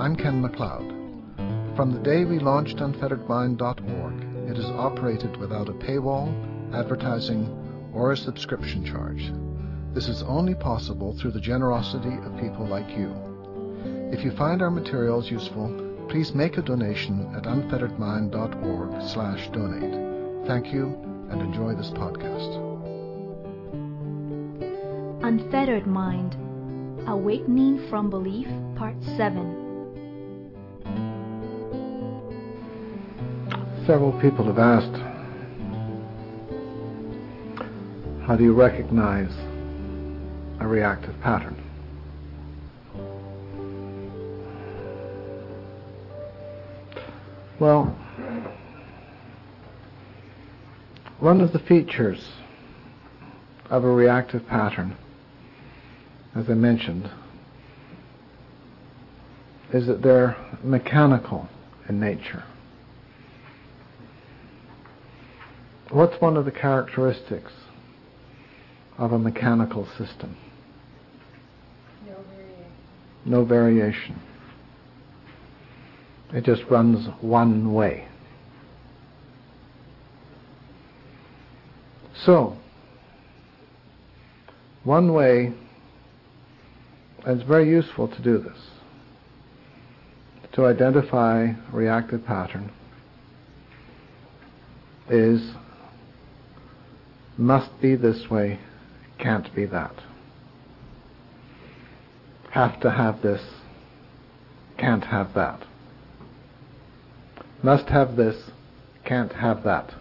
I'm Ken MacLeod. From the day we launched unfetteredmind.org, it is operated without a paywall, advertising, or a subscription charge. This is only possible through the generosity of people like you. If you find our materials useful, please make a donation at unfetteredmind.org/donate. Thank you and enjoy this podcast. Unfettered Mind, Awakening from Belief, Part 7. Several people have asked, how do you recognize a reactive pattern? Well, one of the features of a reactive pattern, as I mentioned, is that they're mechanical in nature. What's one of the characteristics of a mechanical system? No variation. It just runs one way. So, one way, and it's very useful to do this, to identify a reactive pattern, is must be this way, can't be that. Have to have this, can't have that. Must have this, can't have that.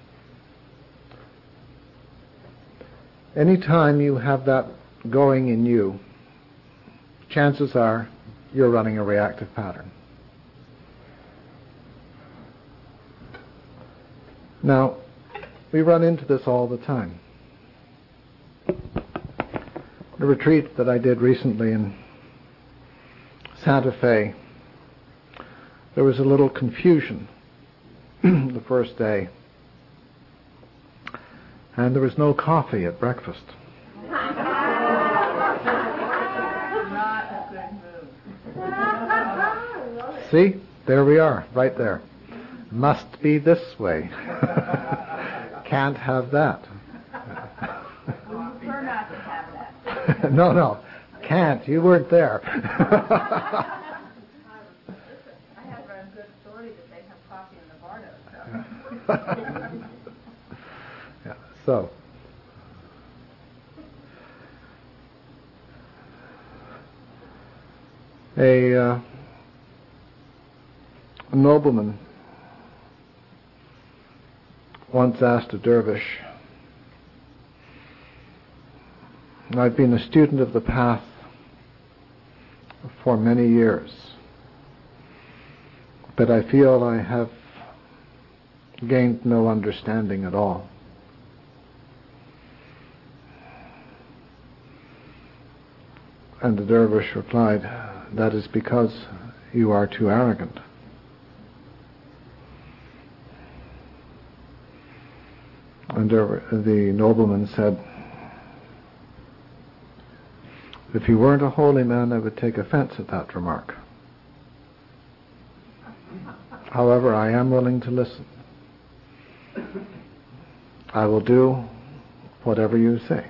Anytime you have that going in you, chances are you're running a reactive pattern. Now, we run into this all the time. The retreat that I did recently in Santa Fe, there was a little confusion the first day, and there was no coffee at breakfast. Not a good move. See, there we are, right there. Must be this way. Can't have that. Prefer not to have that. No, can't. You weren't there. I have it on good authority that they have coffee in the Bardo. Yeah, so. A nobleman once asked a dervish, I've been a student of the path for many years, but I feel I have gained no understanding at all. And the dervish replied, that is because you are too arrogant. And the nobleman said, if you weren't a holy man, I would take offense at that remark. However, I am willing to listen. I will do whatever you say.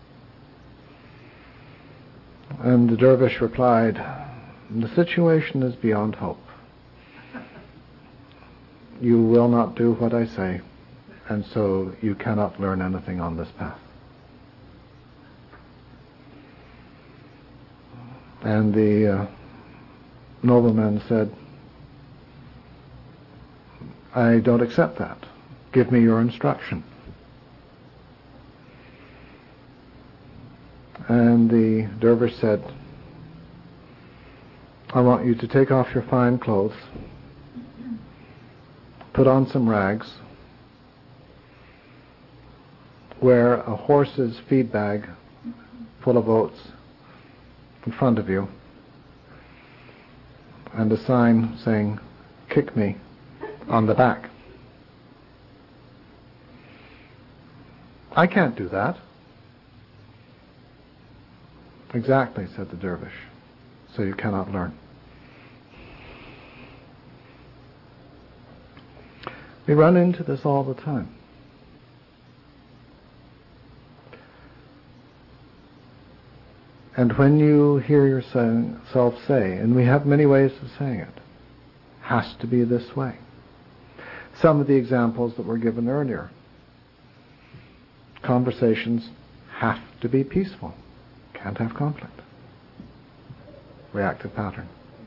And the dervish replied, the situation is beyond hope. You will not do what I say, and so you cannot learn anything on this path. And the nobleman said, I don't accept that. Give me your instruction. And the dervish said, I want you to take off your fine clothes, put on some rags, wear a horse's feed bag full of oats in front of you, and a sign saying, kick me on the back. I can't do that. Exactly, said the dervish. So you cannot learn. We run into this all the time. And when you hear yourself say, and we have many ways of saying it, has to be this way. Some of the examples that were given earlier. Conversations have to be peaceful. Can't have conflict. Reactive pattern.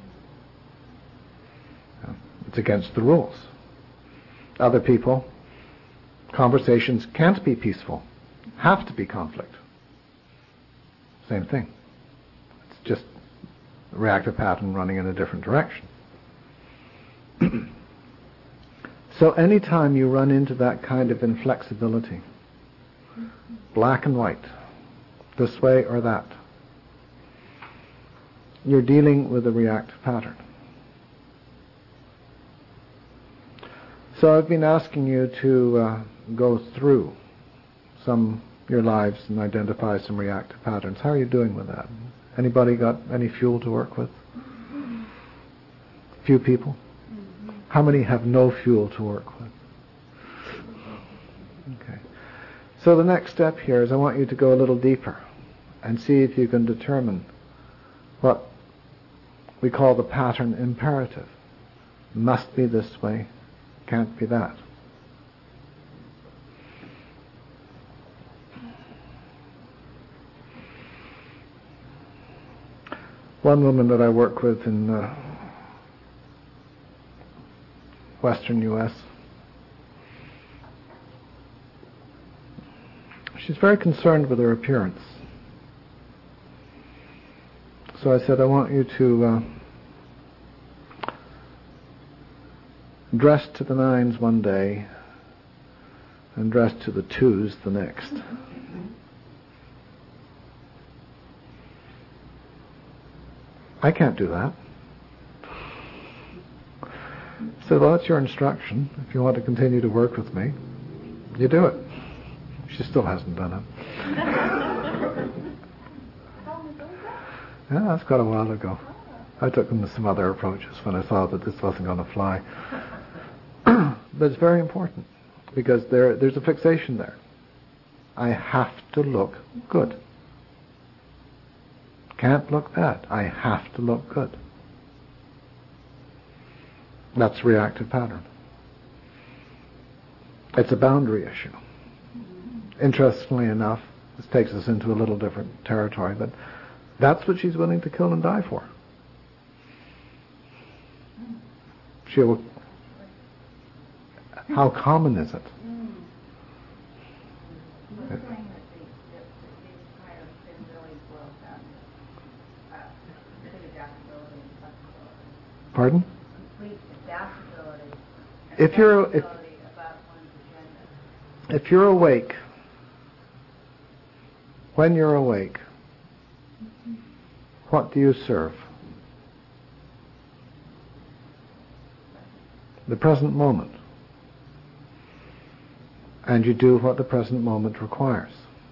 It's against the rules. Other people, conversations can't be peaceful. Have to be conflict. Same thing. It's just a reactive pattern running in a different direction. So anytime you run into that kind of inflexibility, black and white, this way or that, you're dealing with a reactive pattern. So I've been asking you to go through your lives and identify some reactive patterns. How are you doing with that? Anybody got any fuel to work with? Few people? How many have no fuel to work with? Okay. So the next step here is I want you to go a little deeper and see if you can determine what we call the pattern imperative. Must be this way, can't be that. One woman that I work with in Western U.S., she's very concerned with her appearance. So I said, I want you to dress to the nines one day and dress to the twos the next. I can't do that. So well, that's your instruction. If you want to continue to work with me, you do it. She still hasn't done it. Yeah, that's quite a while ago. I took them to some other approaches when I saw that this wasn't going to fly. But it's very important because there's a fixation there. I have to look good. Can't look bad. I have to look good. That's reactive pattern. It's a boundary issue. Interestingly enough, this takes us into a little different territory, but that's what she's willing to kill and die for. How common is it? Pardon? If you're awake, when you're awake, what do you serve? The present moment. And you do what the present moment requires.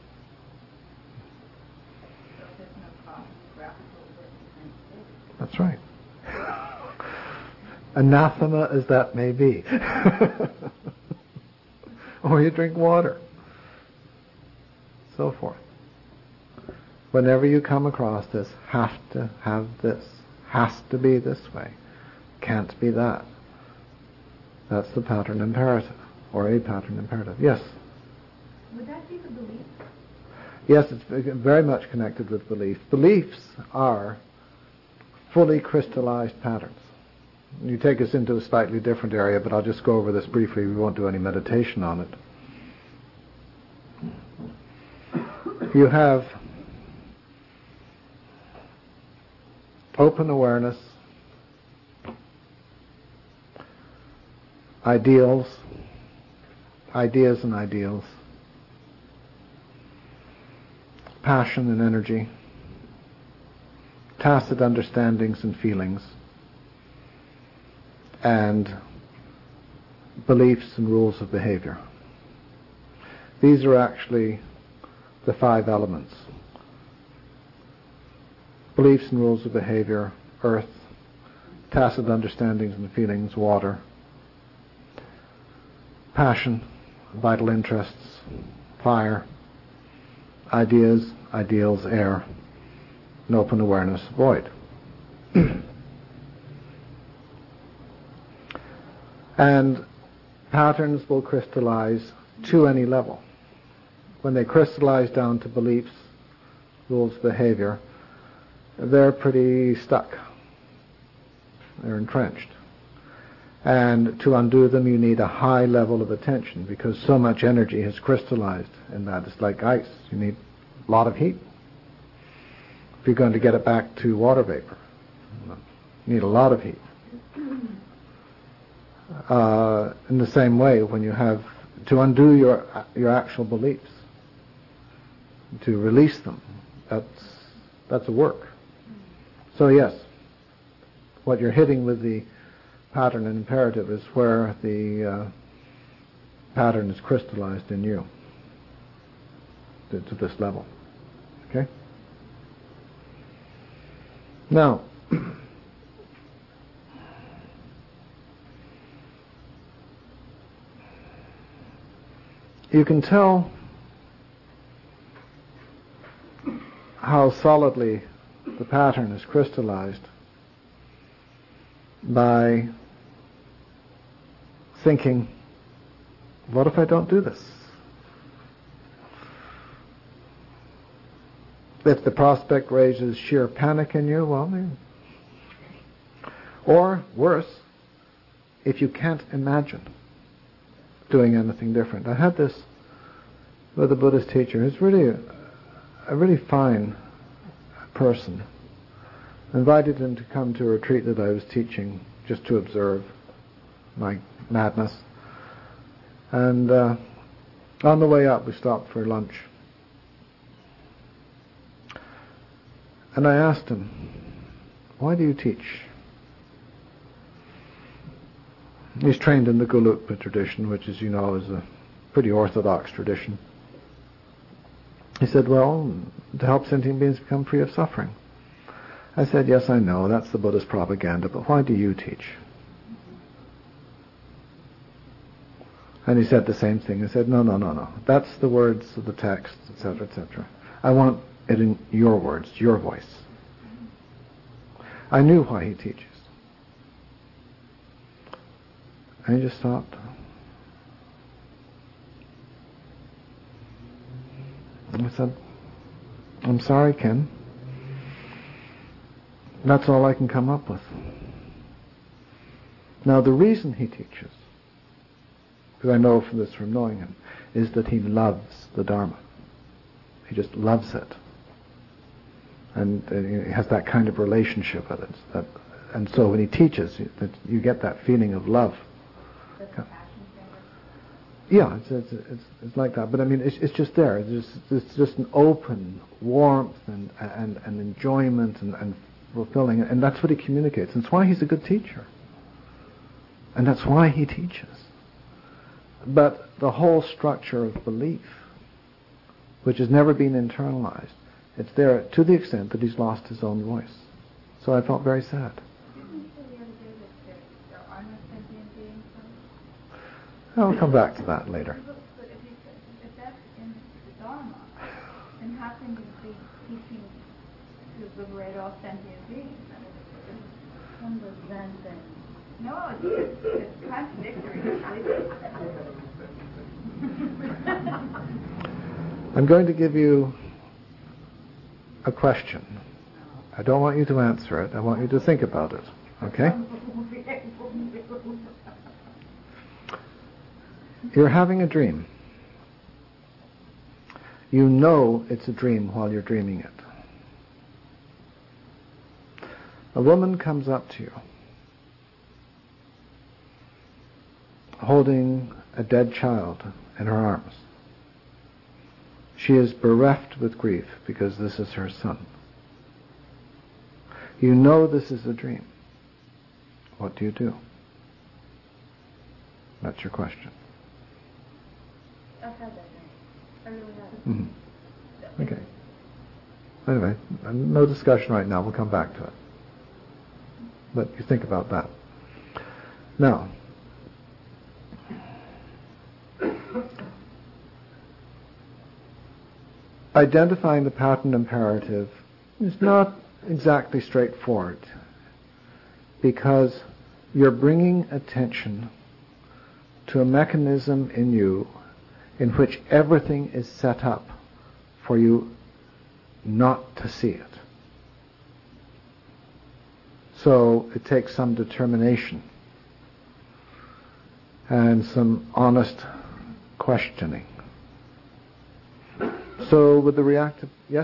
That's right. Anathema as that may be. Or you drink water. So forth. Whenever you come across this, have to have this, has to be this way, can't be that. That's the pattern imperative, or a pattern imperative. Yes? Would that be the belief? Yes, it's very much connected with belief. Beliefs are fully crystallized patterns. You take us into a slightly different area, but I'll just go over this briefly. We won't do any meditation on it. You have open awareness, ideals, ideas and ideals, passion and energy, tacit understandings and feelings, and beliefs and rules of behavior. These are actually the 5 elements. Beliefs and rules of behavior, earth, tacit understandings and feelings, water, passion, vital interests, fire, ideas, ideals, air, and open awareness, void. And patterns will crystallize to any level. When they crystallize down to beliefs, rules of behavior, they're pretty stuck. They're entrenched. And to undo them, you need a high level of attention because so much energy has crystallized in that. It's like ice. You need a lot of heat. If you're going to get it back to water vapor, you need a lot of heat. In the same way, when you have to undo your actual beliefs, to release them, that's a work. So yes, what you're hitting with the pattern and imperative is where the pattern is crystallized in you to this level. Okay? Now, you can tell how solidly the pattern is crystallized by thinking, what if I don't do this? If the prospect raises sheer panic in you, well, or worse, if you can't imagine doing anything different. I had this with a Buddhist teacher who's really a really fine person. I invited him to come to a retreat that I was teaching just to observe my madness. And on the way up we stopped for lunch. And I asked him, why do you teach? He's trained in the Gelugpa tradition, which, as you know, is a pretty orthodox tradition. He said, well, to help sentient beings become free of suffering. I said, yes, I know, that's the Buddhist propaganda, but why do you teach? And he said the same thing. I said, no. That's the words of the text, etc., etc. I want it in your words, your voice. I knew why he teaches. And he just stopped. And I said, I'm sorry, Ken. That's all I can come up with. Now, the reason he teaches, because I know this from knowing him, is that he loves the Dharma. He just loves it. And he has that kind of relationship with it. And so when he teaches, you get that feeling of love. Yeah, it's like that. But I mean, it's just there. It's just an open warmth and enjoyment and fulfilling. And that's what he communicates. And that's why he's a good teacher. And that's why he teaches. But the whole structure of belief, which has never been internalized, it's there to the extent that he's lost his own voice. So I felt very sad. Didn't you say the other day that there are no sentient beings? I'll come back to that later. But if that's in the Dharma, then how can you be teaching to liberate all sentient beings? Some was Zen thing. No, it's contradictory. I'm going to give you a question. I don't want you to answer it. I want you to think about it. Okay? You're having a dream. You know it's a dream while you're dreaming it. A woman comes up to you, holding a dead child in her arms. She is bereft with grief because this is her son. You know this is a dream. What do you do? That's your question. I've had that dream. I really have. Mm-hmm. Okay. Anyway, no discussion right now. We'll come back to it. But you think about that. Now, identifying the pattern imperative is not exactly straightforward, because you're bringing attention to a mechanism in you in which everything is set up for you not to see it. So it takes some determination and some honest questioning. So with the reactive, yes?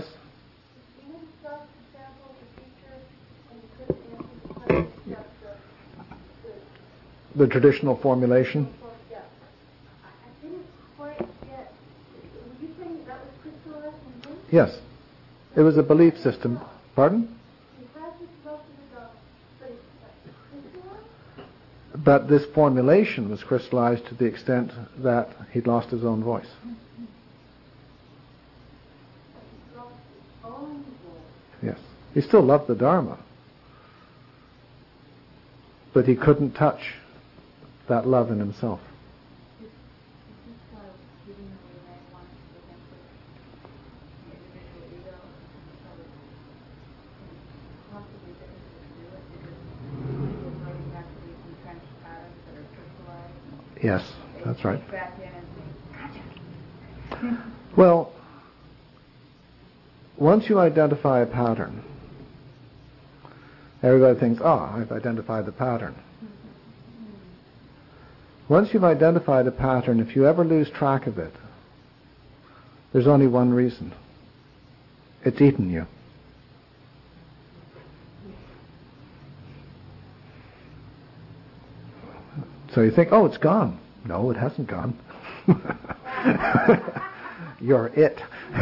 The traditional formulation? Yeah. I didn't quite get. Were you saying that was crystallized in him? Yes. It was a belief system. Pardon? He has this love for the dog, but it's crystallized? But this formulation was crystallized to the extent that he'd lost his own voice. He lost his own voice. Yes. He still loved the Dharma, but he couldn't touch that love in himself. Is this guy giving away that he wants to get the individual ego? Possibly different to do it because people really have to these entrenched patterns that are crystallized. Yes, that's right. They back in and say, gotcha. Well, once you identify a pattern, everybody thinks, I've identified the pattern. Once you've identified a pattern, if you ever lose track of it, there's only one reason. It's eaten you. So you think, it's gone. No, it hasn't gone. You're it.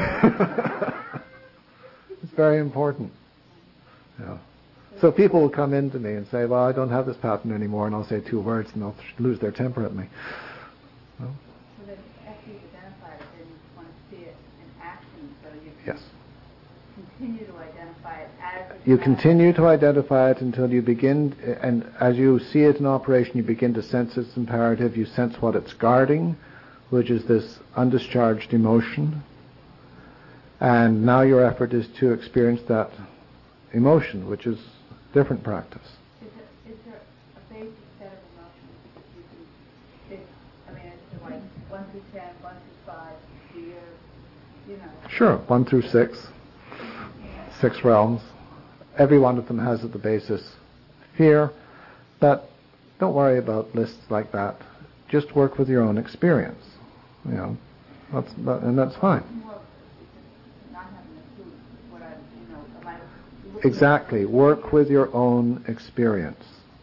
It's very important. Yeah. So people will come in to me and say, well, I don't have this pattern anymore, and I'll say 2 words and they'll lose their temper at me. Well, So then after you've identified it, then you just want to see it in action, so you yes. continue to identify it as You continue to identify it until you begin, and as you see it in operation, you begin to sense its imperative. You sense what it's guarding, which is this undischarged emotion. And now your effort is to experience that emotion, which is different practice. Is there a basic set of emotions that you can pick? I mean, it's like 1 through 10, 1 through 5, fear, Sure, 1 through 6, 6 realms. Every one of them has at the basis fear, but don't worry about lists like that. Just work with your own experience. And that's fine. Well, not having a clue what am I... Exactly. Work with your own experience.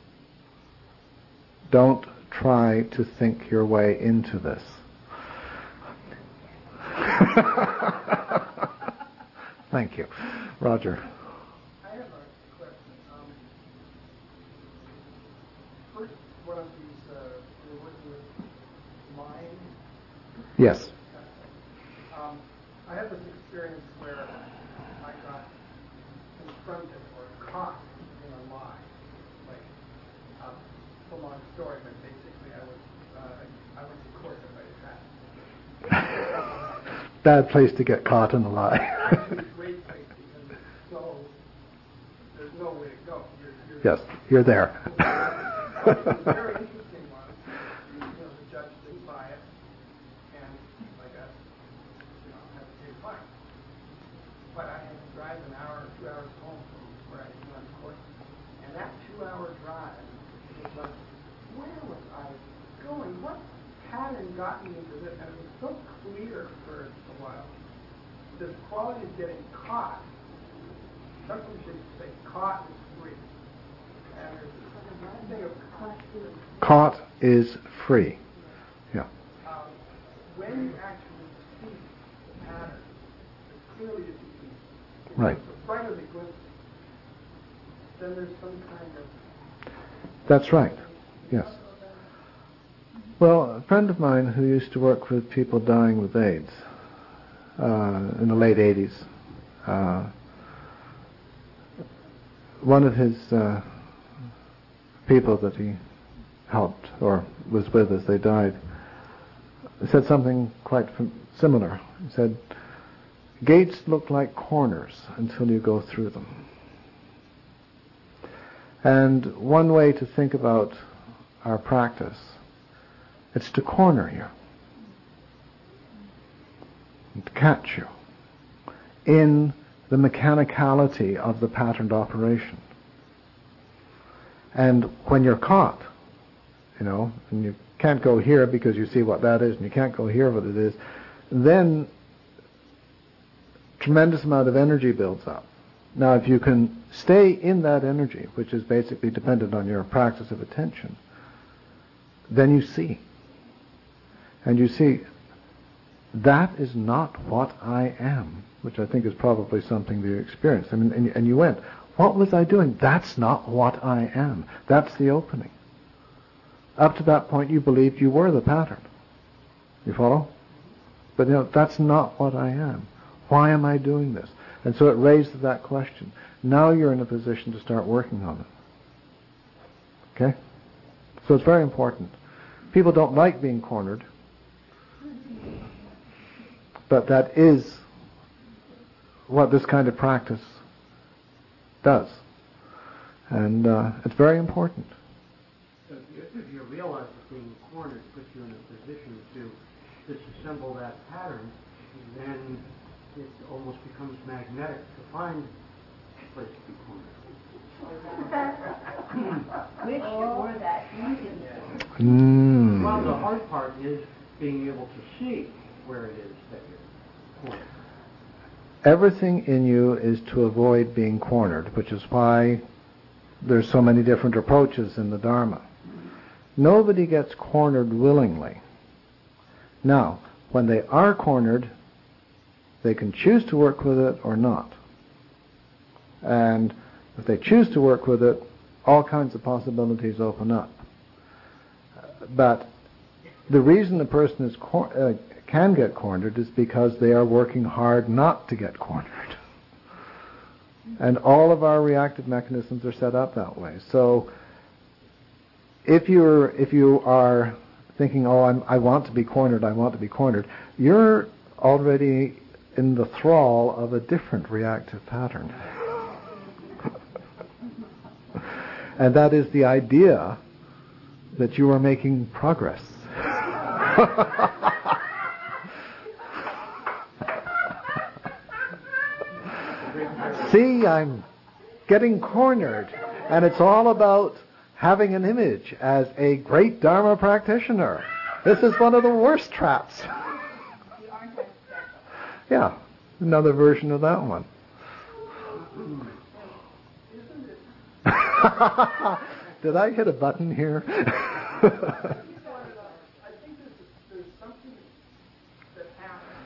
Don't try to think your way into this. Thank you. Roger. I have a question. First, one of these, you're working with mind. Yes. I had this experience where I got confronted or caught in a lie. Like, it's a long story, but basically I went to court and I had. Bad place to get caught in a lie. Actually, it's a great place because there's no way to go. Yes, you're there. The very interesting was, the judge didn't buy it, and I got, had to pay a fine. But I had to drive an hour or 2 hours home from where I went to court, and that 2-hour drive was like, where was I going? What pattern got me into this? And it was so clear for a while. This quality of getting caught. Something should say caught is free. And there's this thing of Caught is free. Yeah. when you actually see the pattern as clearly as you can, Right. the brighter the glimpse, then there's some kind of... That's right. Yes. Well, a friend of mine who used to work with people dying with AIDS in the late 80s, one of his people that he helped or was with as they died said something quite similar. He said, Gates look like corners until you go through them. And one way to think about our practice, it's to corner you, and to catch you in the mechanicality of the patterned operation. And when you're caught, and you can't go here because you see what that is, and you can't go here what it is, then tremendous amount of energy builds up. Now, if you can stay in that energy, which is basically dependent on your practice of attention, then you see. And you see, that is not what I am, which I think is probably something that you experienced. I mean, and you went, what was I doing? That's not what I am. That's the opening. Up to that point, you believed you were the pattern. You follow? But that's not what I am. Why am I doing this? And so it raises that question. Now you're in a position to start working on it. Okay? So it's very important. People don't like being cornered, but that is what this kind of practice does. And it's very important. So if you realize that being cornered puts you in a position to disassemble that pattern, then it almost becomes magnetic to find a place to be cornered. Wish it were that easy. Well, the hard part is being able to see where it is that you're cornered. Everything in you is to avoid being cornered, which is why there's so many different approaches in the Dharma. Nobody gets cornered willingly. Now, when they are cornered, they can choose to work with it or not. And if they choose to work with it, all kinds of possibilities open up. But the reason a person is can get cornered is because they are working hard not to get cornered. And all of our reactive mechanisms are set up that way. So if you are thinking, I want to be cornered, you're already in the thrall of a different reactive pattern. And that is the idea that you are making progress. See, I'm getting cornered, and it's all about having an image as a great Dharma practitioner. This is one of the worst traps. Yeah, another version of that one. Did I hit a button here? I think there's something that happens.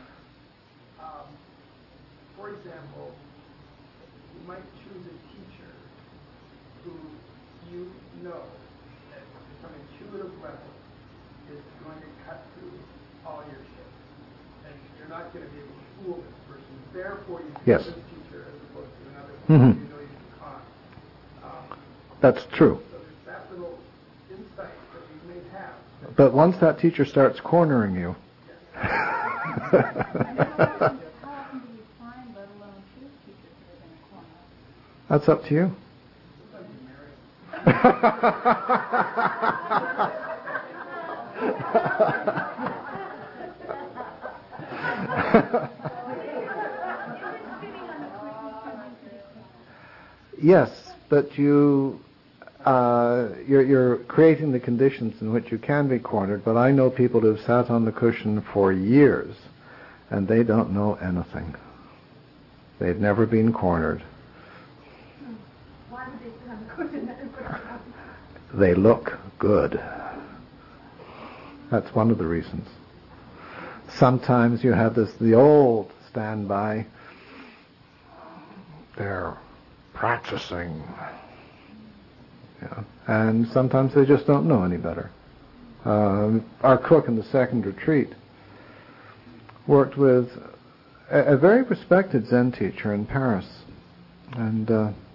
For example, you might choose a teacher who you know at some intuitive level is going to cut through all your shit. And you're not going to be able to fool this person. Therefore, you choose this teacher as opposed to another one you know you can con. That's true. So there's that little insight that you may have. But once that teacher starts cornering you, How often do you find, let alone choose teachers who are going to corner us? that's up to you. Yes, but you're creating the conditions in which you can be cornered, but I know people who've sat on the cushion for years and they don't know anything. They've never been cornered. Why would they sit on the cushion? They look good. That's one of the reasons. Sometimes you have the old standby. They're practicing. Yeah. And sometimes they just don't know any better. Our cook in the second retreat worked with a very respected Zen teacher in Paris. And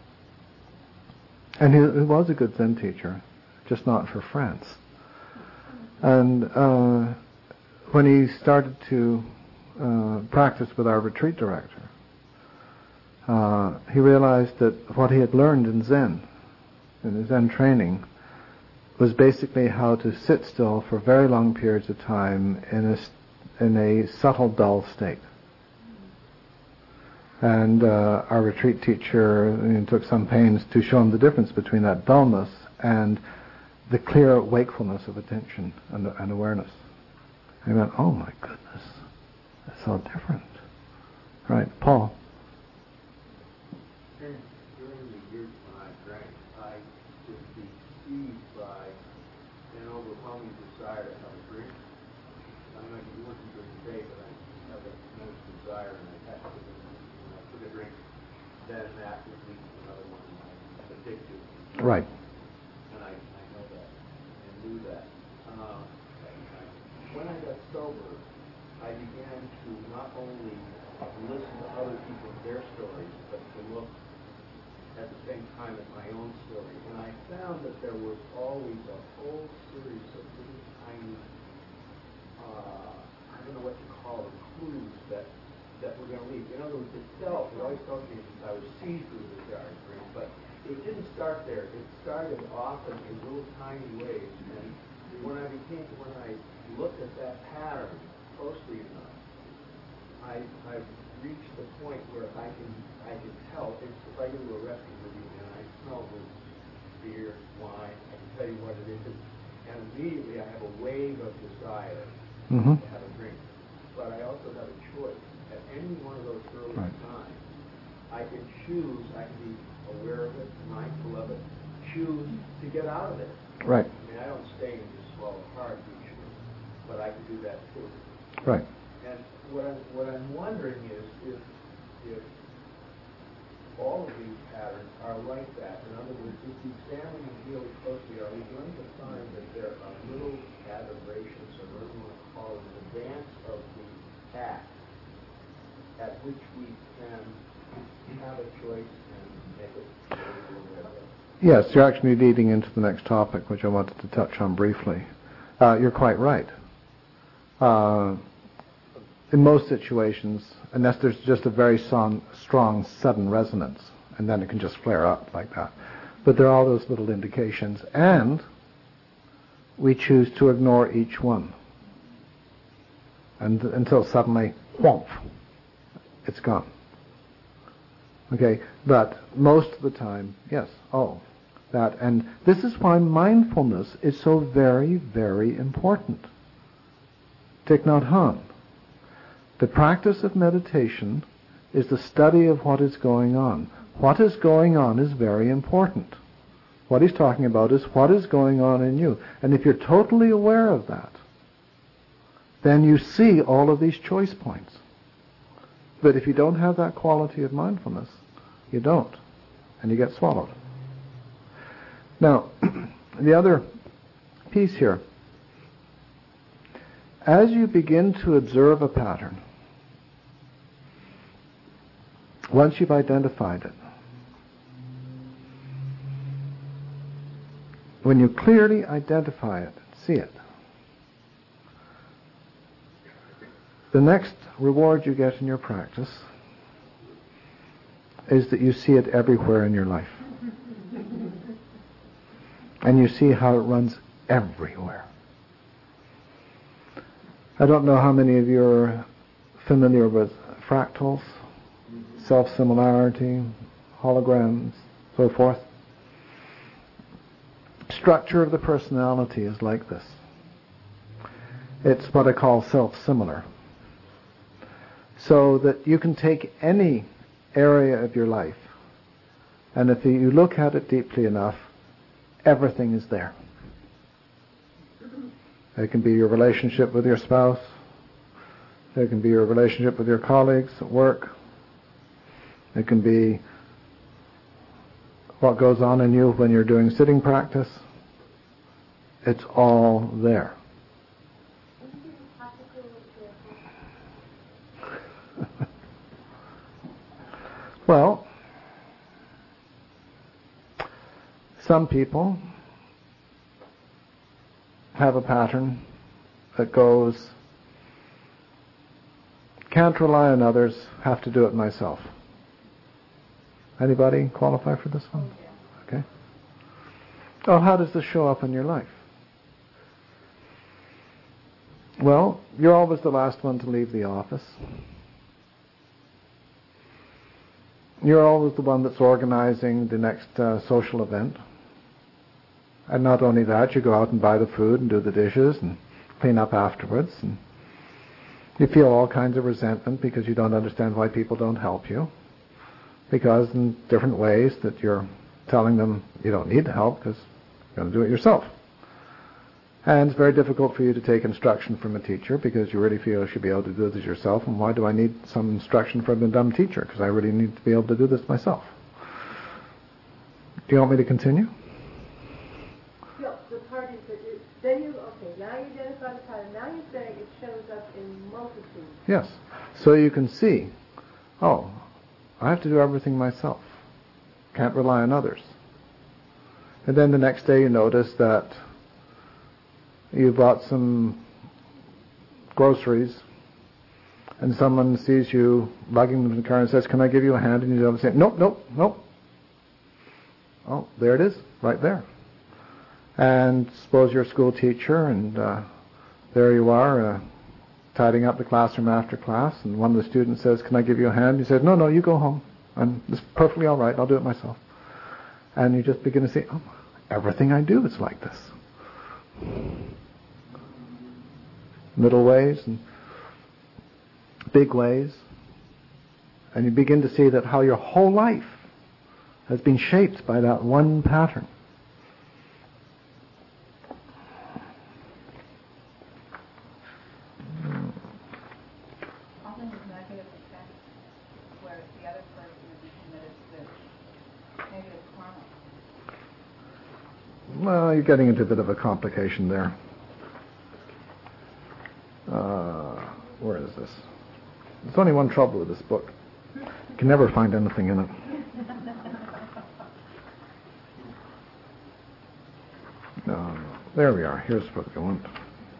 he was a good Zen teacher, just not for France. And when he started to practice with our retreat director, he realized that what he had learned in Zen, in his Zen training, was basically how to sit still for very long periods of time in a subtle, dull state. And our retreat teacher took some pains to show him the difference between that dullness and the clear wakefulness of attention and awareness. And he went, oh my goodness, that's so different. Right, Paul? During the years when I drank, I would be seized by an overwhelming desire to have a drink. I'm not going to work during the day, but I have a tremendous desire, and I have to, when I took a drink, then that would lead to another one, and I'm addicted. Right. And I know that, and knew that. When I got sober, I began to not only listen to other people's their stories, but to look at the same time at my own story. And I found that there was always a whole series of little tiny, I don't know what to call it, clues that were going to lead. In other words, it always felt to me since I was seized with the desire to drink, but it didn't start there. It started often in little tiny ways. And when I looked at that pattern closely enough, I reached the point where I can tell. If I go to a restaurant review and I smell the beer, wine, I can tell you what it is, and immediately I have a wave of desire to have a drink. But I also have a choice. At any one of those early times, I can choose. I can be aware of it, mindful of it, choose to get out of it. Right. I mean, I don't stay and just swallow hard usually, but I can do that too. Right. And what I'm wondering is if all of these patterns are like that. In other words, if you examine them really closely, are we going to find that there are little aberrations, or whatever you want to call it, in advance of the act, at which we can have a choice and make it. Yes, you're actually leading into the next topic, which I wanted to touch on briefly. You're quite right. In most situations, unless there's just a very strong sudden resonance, and then it can just flare up like that. But there are all those little indications, and we choose to ignore each one. And until suddenly, whomp, it's gone. Okay, but most of the time, yes, that. And this is why mindfulness is so very, very important. Thich Nhat Hanh. The practice of meditation is the study of what is going on. What is going on is very important. What he's talking about is what is going on in you. And if you're totally aware of that, then you see all of these choice points. But if you don't have that quality of mindfulness, you don't. And you get swallowed. Now, the other piece here, as you begin to observe a pattern, once you've identified it, when you clearly identify it, see it, the next reward you get in your practice is that you see it everywhere in your life. And you see how it runs everywhere. I don't know how many of you are familiar with fractals, self-similarity, holograms, so forth. Structure of the personality is like this. It's what I call self-similar. So that you can take any area of your life, and if you look at it deeply enough, everything is there. It can be your relationship with your spouse. It can be your relationship with your colleagues at work. It can be what goes on in you when you're doing sitting practice. It's all there. Well, some people have a pattern that goes can't rely on others, have to do it myself. Anybody qualify for this one? Okay. Oh, how does this show up in your life? Well, you're always the last one to leave the office. You're always the one that's organizing the next social event. And not only that, you go out and buy the food and do the dishes and clean up afterwards. And you feel all kinds of resentment because you don't understand why people don't help you. Because in different ways that you're telling them you don't need the help because you're going to do it yourself. And it's very difficult for you to take instruction from a teacher because you really feel you should be able to do this yourself. And why do I need some instruction from a dumb teacher? Because I really need to be able to do this myself. Do you want me to continue? No, the part is that then now you identify the pattern. Now you're saying it shows up in multitudes. Yes. So you can see, oh, I have to do everything myself. Can't rely on others. And then the next day you notice that you bought some groceries and someone sees you lugging them in the car and says, can I give you a hand? And you don't say, nope, nope, nope. Oh, there it is, right there. And suppose you're a school teacher and there you are tidying up the classroom after class and one of the students says, can I give you a hand? You say, no, you go home. It's perfectly all right. I'll do it myself. And you just begin to say, oh, everything I do is like this. Middle ways and big ways. And you begin to see that how your whole life has been shaped by that one pattern. Often there's negative effects where the other person is committed to negative karma. Well, you're getting into a bit of a complication there. Where is this? There's only one trouble with this book. You can never find anything in it. No. There we are. Here's what we want.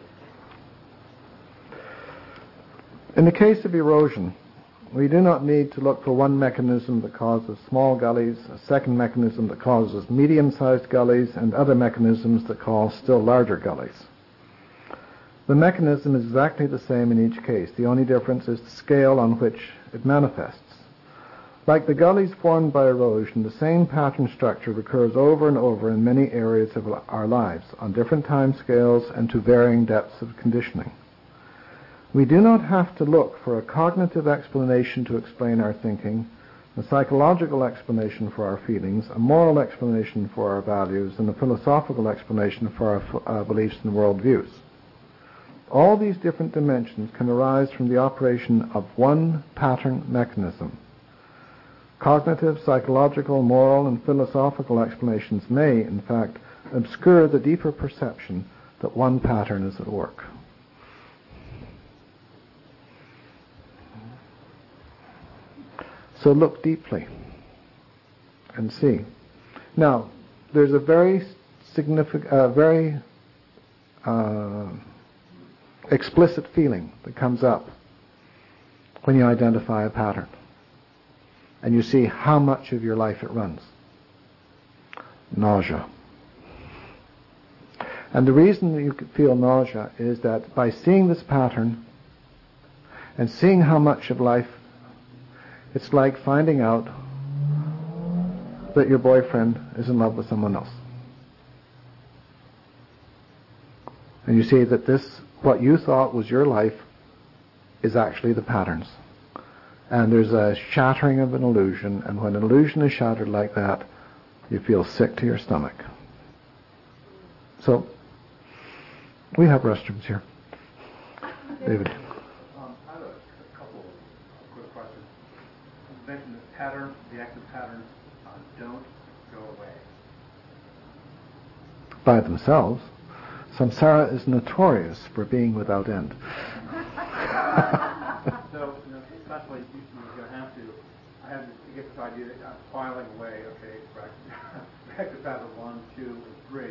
In the case of erosion, we do not need to look for one mechanism that causes small gullies, a second mechanism that causes medium-sized gullies, and other mechanisms that cause still larger gullies. The mechanism is exactly the same in each case. The only difference is the scale on which it manifests. Like the gullies formed by erosion, the same pattern structure recurs over and over in many areas of our lives, on different time scales and to varying depths of conditioning. We do not have to look for a cognitive explanation to explain our thinking, a psychological explanation for our feelings, a moral explanation for our values, and a philosophical explanation for our beliefs and worldviews. All these different dimensions can arise from the operation of one pattern mechanism. Cognitive, psychological, moral, and philosophical explanations may, in fact, obscure the deeper perception that one pattern is at work. So look deeply and see. Now, there's a very significant, explicit feeling that comes up when you identify a pattern and you see how much of your life it runs. Nausea. And the reason that you feel nausea is that by seeing this pattern and seeing how much of life, it's like finding out that your boyfriend is in love with someone else. And you see that this, what you thought was your life, is actually the patterns. And there's a shattering of an illusion, and when an illusion is shattered like that, you feel sick to your stomach. So, we have restrooms here. David. I have a couple of quick questions. You mentioned the pattern, the active patterns don't go away. By themselves. Samsara is notorious for being without end. So, especially you're going to have to, I have to get this idea that I'm filing away, okay, back to pattern 1, 2, and 3.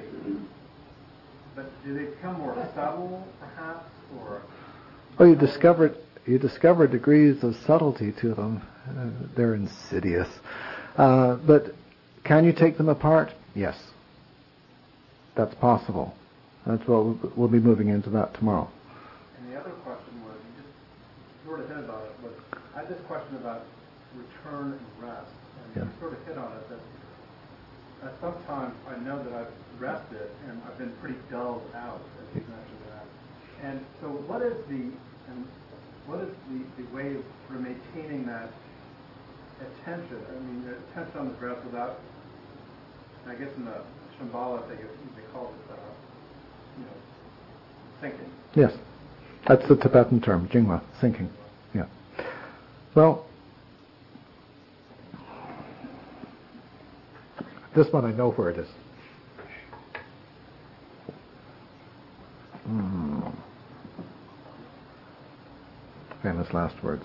But do they become more subtle, perhaps, or? Oh, you discover it You discover degrees of subtlety to them. They're insidious. But can you take them apart? Yes. That's possible. That's what we'll be moving into that tomorrow. And the other question was, you just sort of hit about it, was I had this question about return and rest. And you sort of hit on it that sometimes I know that I've rested and I've been pretty dulled out, as you mentioned that. And so what is the way for maintaining that attention? I mean, the attention on the breath without, I guess in the Shambhala they call it, thinking. Yes. That's the Tibetan term, Jingwa, thinking. Yeah. Well, this one I know where it is. Famous last words.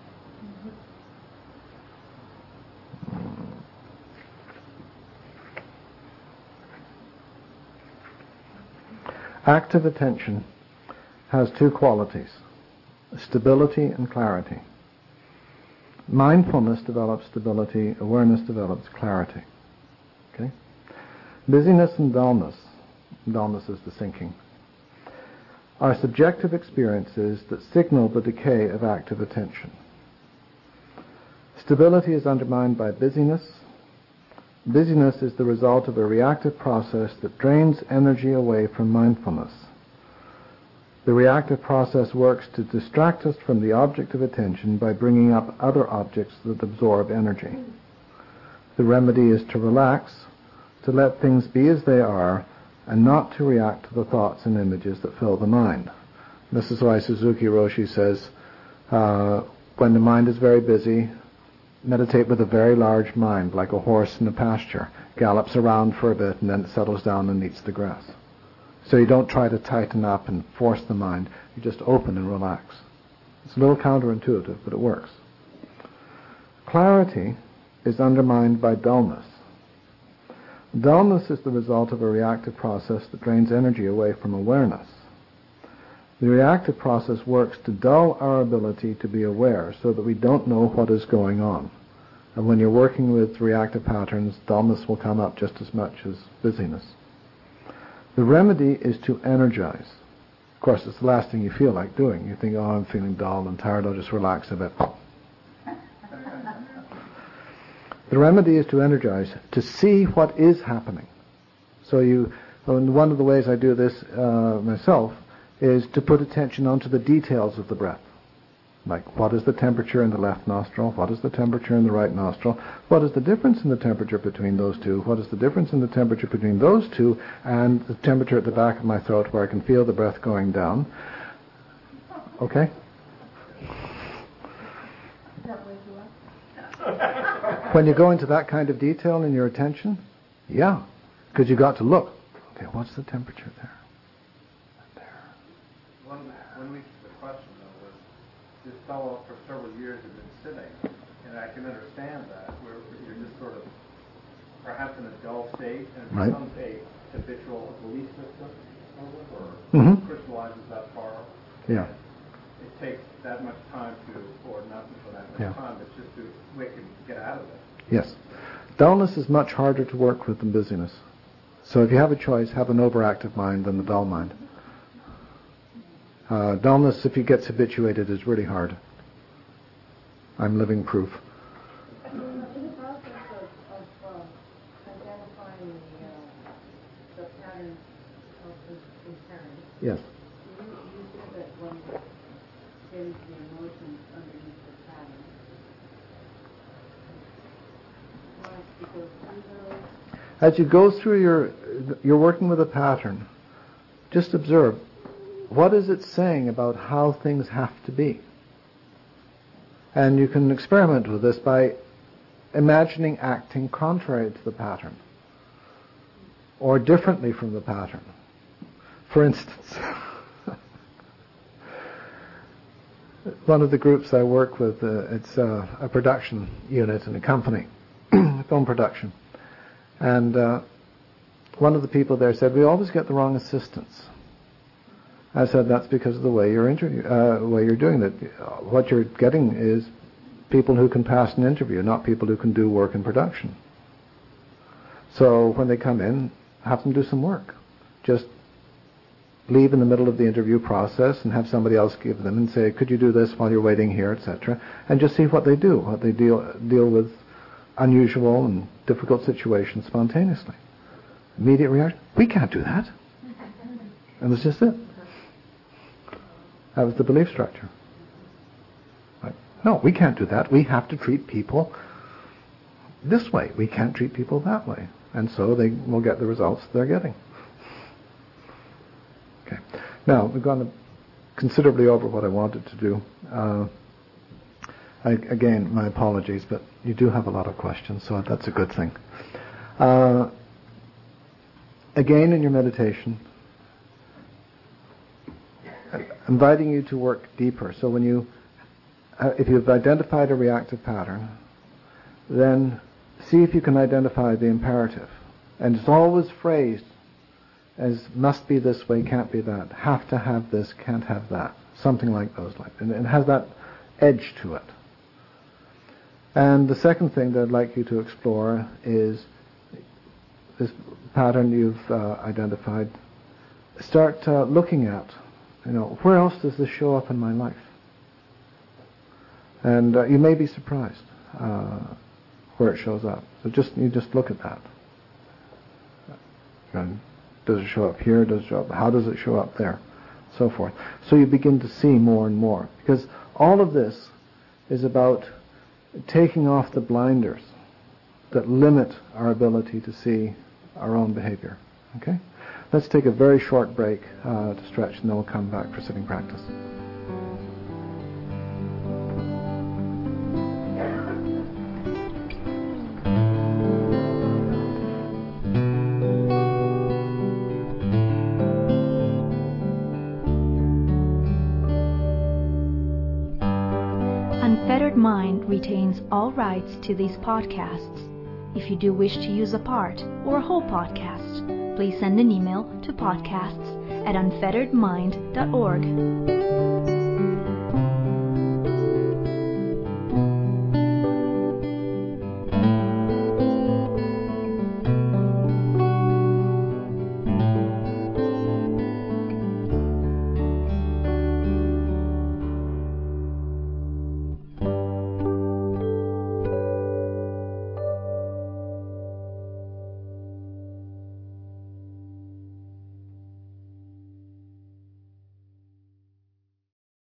Active attention has two qualities, stability and clarity. Mindfulness develops stability, awareness develops clarity. Okay? Busyness and dullness is the sinking, are subjective experiences that signal the decay of active attention. Stability is undermined by busyness. Busyness is the result of a reactive process that drains energy away from mindfulness. The reactive process works to distract us from the object of attention by bringing up other objects that absorb energy. The remedy is to relax, to let things be as they are, and not to react to the thoughts and images that fill the mind. This is why Suzuki Roshi says, when the mind is very busy, meditate with a very large mind, like a horse in a pasture, gallops around for a bit and then it settles down and eats the grass. So you don't try to tighten up and force the mind, you just open and relax. It's a little counterintuitive, but it works. Clarity is undermined by dullness. Dullness is the result of a reactive process that drains energy away from awareness. The reactive process works to dull our ability to be aware so that we don't know what is going on. And when you're working with reactive patterns, dullness will come up just as much as busyness. The remedy is to energize. Of course, it's the last thing you feel like doing. You think, oh, I'm feeling dull and tired, I'll just relax a bit. The remedy is to energize, to see what is happening. So one of the ways I do this myself is to put attention onto the details of the breath. Like, what is the temperature in the left nostril? What is the temperature in the right nostril? What is the difference in the temperature between those two? What is the difference in the temperature between those two and the temperature at the back of my throat where I can feel the breath going down? Okay? When you go into that kind of detail in your attention, yeah, because you got to look. Okay, what's the temperature there? One week the question though was, this fellow for several years had been sitting, and I can understand that, where you're just sort of perhaps in a dull state, and it becomes a habitual belief system, or crystallizes that far. Yeah. It takes that much time or not for that much time, but just to wake and get out of it. Yes. Dullness is much harder to work with than busyness. So if you have a choice, have an overactive mind than the dull mind. Dullness, if it gets habituated, is really hard. I'm living proof. In the process of identifying the patterns of inherent, Yes. you said that one gets the emotions underneath the pattern. As you go through you're working with a pattern, just observe, what is it saying about how things have to be? And you can experiment with this by imagining acting contrary to the pattern or differently from the pattern. For instance, one of the groups I work with, it's a production unit in a company, film production. And one of the people there said, we always get the wrong assistants. I said, that's because of the way you're doing it. What you're getting is people who can pass an interview, not people who can do work in production. So when they come in, have them do some work. Just leave in the middle of the interview process and have somebody else give them and say, could you do this while you're waiting here, etc. And just see what they do, what they deal with unusual and difficult situations spontaneously. Immediate reaction, we can't do that. And that's just it. That was the belief structure. Right? No, we can't do that. We have to treat people this way. We can't treat people that way. And so they will get the results they're getting. Okay. Now, we've gone considerably over what I wanted to do. Again, my apologies, but you do have a lot of questions, so that's a good thing. Again, in your meditation, inviting you to work deeper. So when if you've identified a reactive pattern, then see if you can identify the imperative. And it's always phrased as must be this way, can't be that. Have to have this, can't have that. Something like those lines. And it has that edge to it. And the second thing that I'd like you to explore is this pattern you've identified. Start looking at, where else does this show up in my life? And you may be surprised where it shows up. So you just look at that. And does it show up here? Does it show up? How does it show up there? So forth. So you begin to see more and more. Because all of this is about taking off the blinders that limit our ability to see our own behavior. Okay? Let's take a very short break to stretch, and then we'll come back for sitting practice. Unfettered Mind retains all rights to these podcasts. If you do wish to use a part or a whole podcast, please send an email to podcasts@unfetteredmind.org.